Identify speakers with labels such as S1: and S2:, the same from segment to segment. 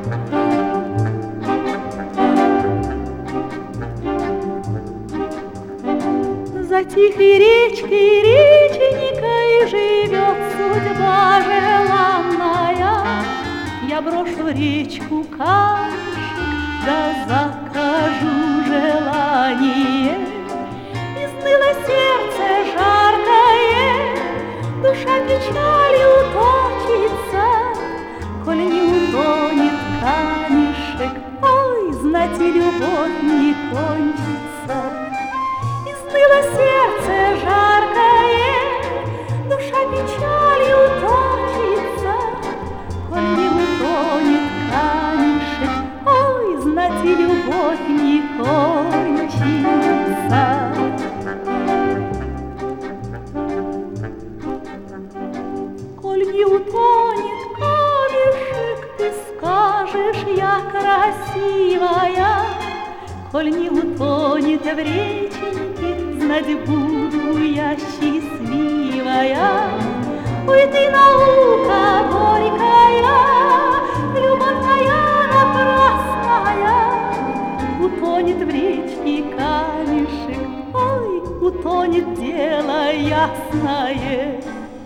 S1: За тихой речкой, реченькой живет судьба желанная. Я брошу в речку камешек, да закажу желание. Изныло сердце жаркое, душа печалью точится, коль не утонет камешек, ой, знать и любовь не кончится. Изныло сердце жаркое, душа печалью точится, коль не утонет камешек, ой, знать и любовь не кончится. Коль не утонет камешек, ты скажешь, я красивая. Коль не утонет в реченьке, знать буду я счастливая. Ой, ты наука горькая, любовь моя напрасная. Утонет в речке камешек, ой, утонет дело ясное.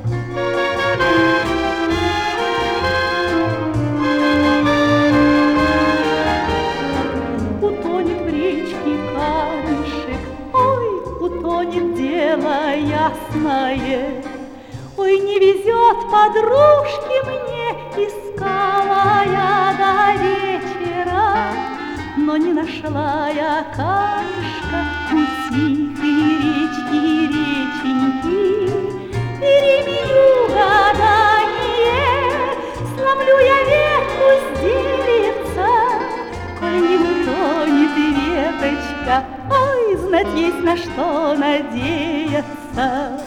S1: Утонет в речке камешек, ой, утонет дело ясное. Ой, не везет подружки мне, искала я до вечера, но не нашла я камешка у тихой речки, реченьки. Переменю гадание, сломлю я ветку с деревца, коль не утонет веточка, ой, знать есть на что надеяться.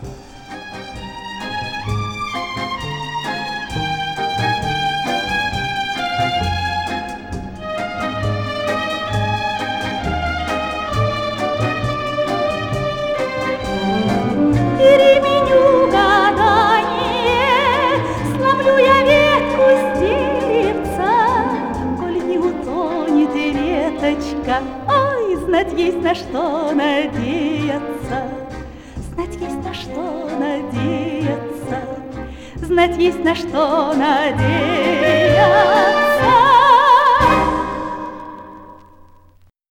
S1: Переменю гадание, сломлю я ветку с деревца, коль не утонет веточка, ой, знать есть на что надеяться. Знать есть на что надеяться, знать есть на что надеяться.